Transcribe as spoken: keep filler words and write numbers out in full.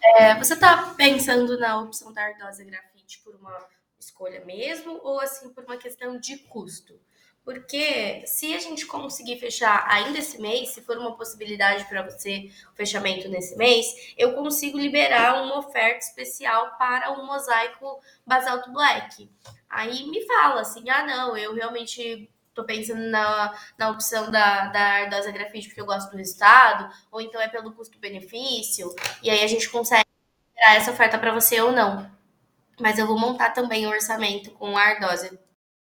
É, você está pensando na opção da Ardósia Grafite por uma escolha mesmo ou assim por uma questão de custo? Porque se a gente conseguir fechar ainda esse mês, se for uma possibilidade para você o fechamento nesse mês, eu consigo liberar uma oferta especial para o mosaico basalto black. Aí me fala assim, ah não, eu realmente tô pensando na, na opção da, da Ardósia Grafite porque eu gosto do resultado, ou então é pelo custo-benefício, e aí a gente consegue dar essa oferta para você ou não. Mas eu vou montar também o orçamento com a Ardósia.